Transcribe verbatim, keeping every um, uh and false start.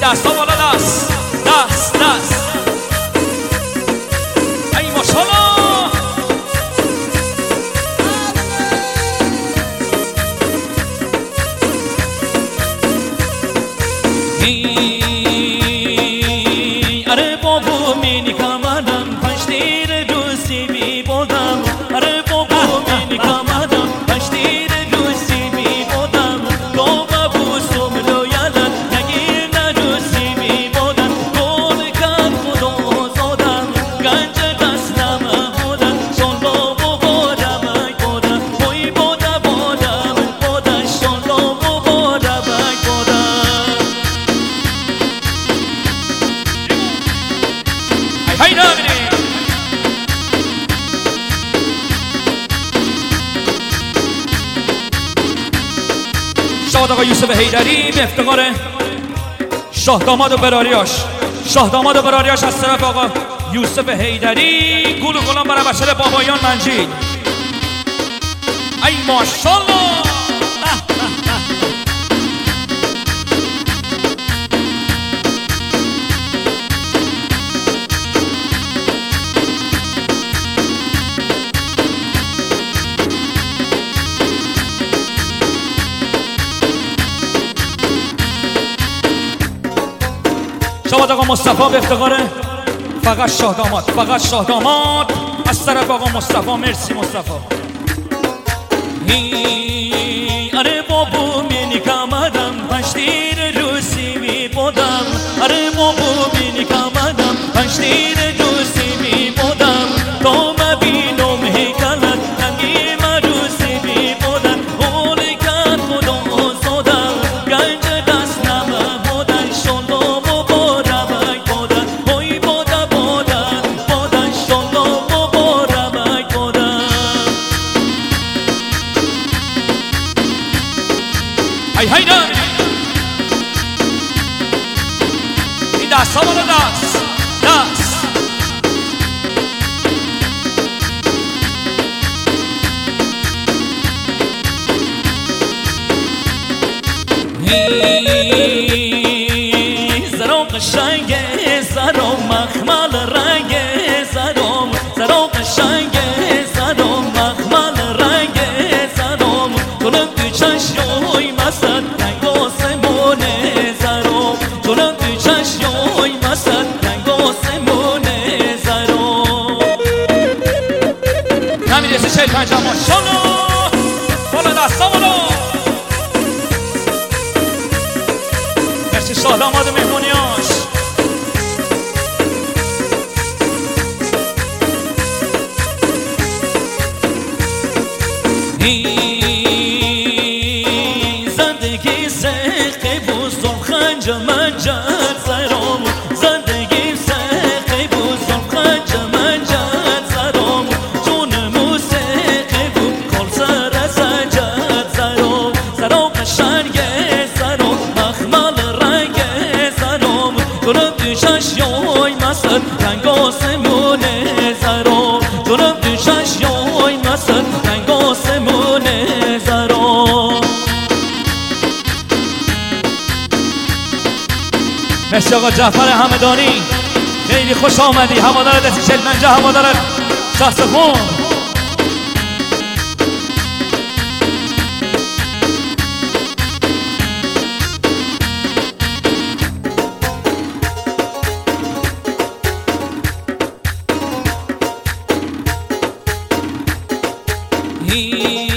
دست ها بالا دست دست دست ای ماشالله اره بابو مینی کامدم پشتیر دوستی بی بودم اره بابو مینی کامدم پشتیر دوستی بی بودم تو بابو سوملو یادم نگیر ندوستی بی بودم گل کن خودو زودم گنج دستم بودم شون بابو بودم ای بودم بوی بودم بودم بودم شون بابو بودم ای بودم ای نامینی شاد آقا یوسف حیدری به افتقار شاه داماد و براریاش شاه داماد و براریاش از طرف آقا یوسف حیدری گول و گلان برای بچه بابایان منجید ای ماشالله شاد آقا مصطفی به افتقار فقط شاه داماد فقط شاه داماد از طرف آقا مصطفی مرسی مصطفی اره بابو مینی کامدم پشتیر روسی بی بودم اره بابو مینی کامدم پشتیر روسی بی بودم تو مبینم هیکلت نگی مروسی بی بودم گل کن خودو زودم گنج دستم بودن شون بابو بودم ای بودم بوی بودم بودم بودن شون بابو بودم ای بودم ای های نه این دست ها بالا دست دست زرو قشنگه زرو مخمل رنگه زرو زرو قشنگه زرو مخمل رنگه زرو جلو تو چشمای مست رنگ آسمونه زرو جلو تو چشمای مست رنگ آسمونه زرو نمیرسه چهل پنجاه ماشالله بالا دستا بالا شاه داماد و مهمونیاش زندگی سخته بوزم خنج منجد سرام زندگی سخته بوزم خنج منجد سرام جون موسیقی بود کل سر سجد سرام سرام قشنگه سرام مخمل جلوم تو چشمای مست رنگ آسمونه زرام جلوم تو چشمای مست رنگ آسمونه زرام مرسی آقا جعفر همدانی خیلی خوش آمدی هوادار دستی چهل پنجاه هوادار شخص خون he